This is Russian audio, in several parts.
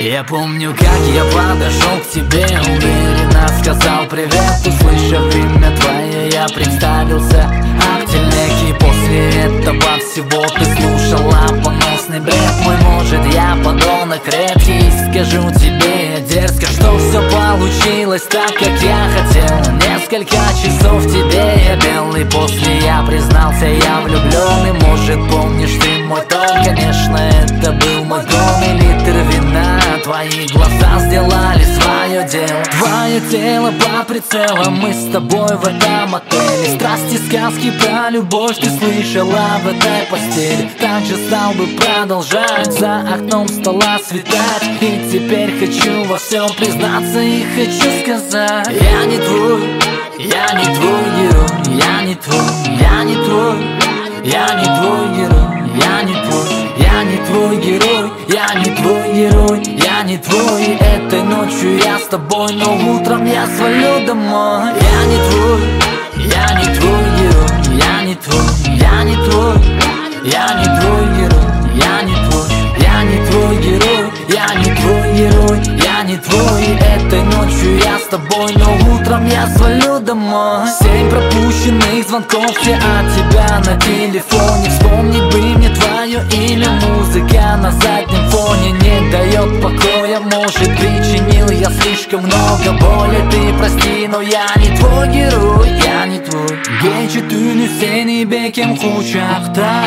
Я помню, как я подошел к тебе, уверенно сказал привет. Услышав имя твое, я представился Актельник. И после этого всего ты слушала поносный бред мой. Может, я подонок редкий, скажу тебе дерзко, что все получилось так, как я хотел. Несколько часов тебе я белый, после я признался, я влюблен. И может, помнишь ты мой тон, конечно, это был мой дом и литр вина. Твои глаза сделали свое дело, твое тело под прицелом. Мы с тобой в этом отеле, страсти, сказки про любовь ты слышала в этой постели. Также стал бы продолжать, за окном стала светать. И теперь хочу во всем признаться и хочу сказать: я не твой, я не твой герой, я не твой, я не твой, я не твой герой, я не твой, я не твой герой, я не твой герой, я не твой. Этой ночью я с тобой, но утром я свалю домой. Я не твой, я не твой герой, я не твой, я не твой, я не твой герой, я не твой, я не твой герой, я не твой герой, я не твой. Этой ночью я с тобой, но утром я свалю домой. 7 пропущенных звонков, все от тебя на телефоне. Вспомнить бы мне твое имя, музыка на заднем фоне не дает покоя. Может, причинил я слишком много боли, ты прости, но я не твой герой, я не твой. Geçitini seni bekem kucakta,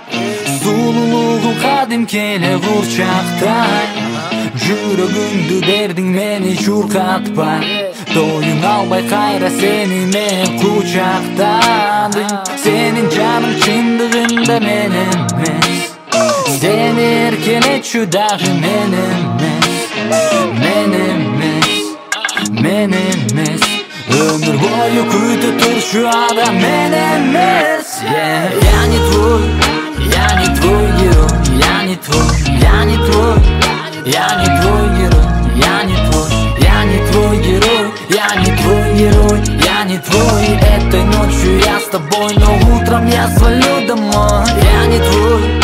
sululuğum kadim kele vurçakta. Жүрөгүңдү бердиң мени чуркатпа, тоюн албай кайра сени мен кучактадым. Сенин жаның чындыгында мен эмес, сени эркелетчү дагы мен эмес, мен эмес, мен эмес. Ömür boyu kuytu turşu adam men emez. Я не твой, я не твой герой, я не твой, я не твой, я не твой герой, я не твой, я не твой герой, я не твой герой, я не твой. Этой ночью я с тобой, но утром я свалю домой. Я не твой,